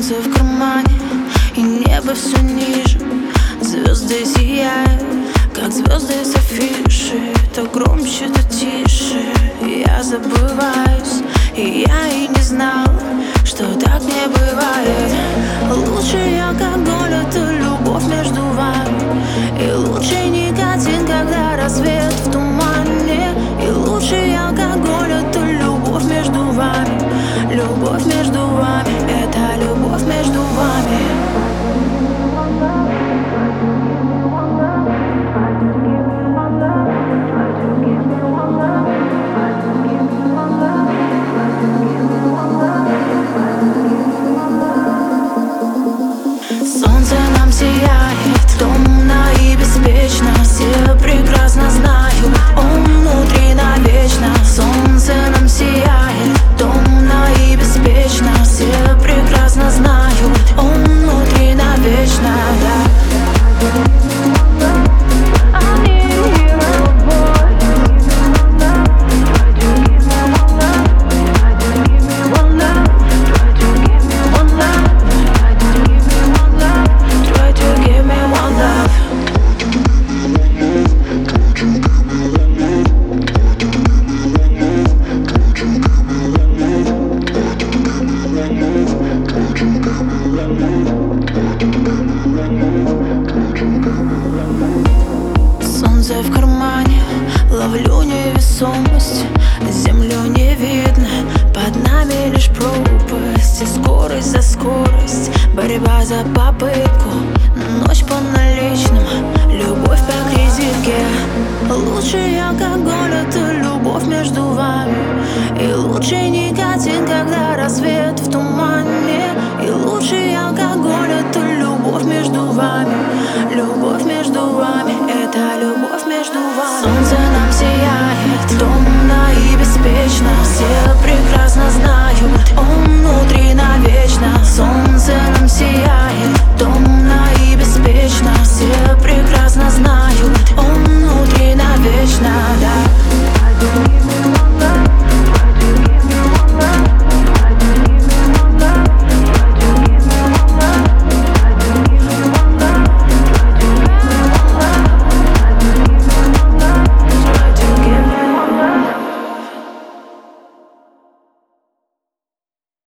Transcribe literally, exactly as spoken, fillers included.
Солнце в кармане, и небо все ниже. Звезды сияют, как звезды с афиши. То громче, то тише. Я забываюсь, и я и не знала, что так не бывает. Лучший алкоголь — это любовь между вами. И лучший никотин, когда рассвет в тумане. И лучший алкоголь — это любовь между вами. Любовь между вами, это любовь между вами. Солнце нам сияет, томно и беспечно. Все прекрасно знают, он внутри навечно. Солнце нам сияет, томно и беспечно. Все прекрасно знают, он внутри навечно, да. Солнце в кармане, ловлю невесомость. Землю не видно, под нами лишь пропасть. И скорость за скорость, борьба за попытку. Ночь по наличным, любовь по кредитке. Лучший алкоголь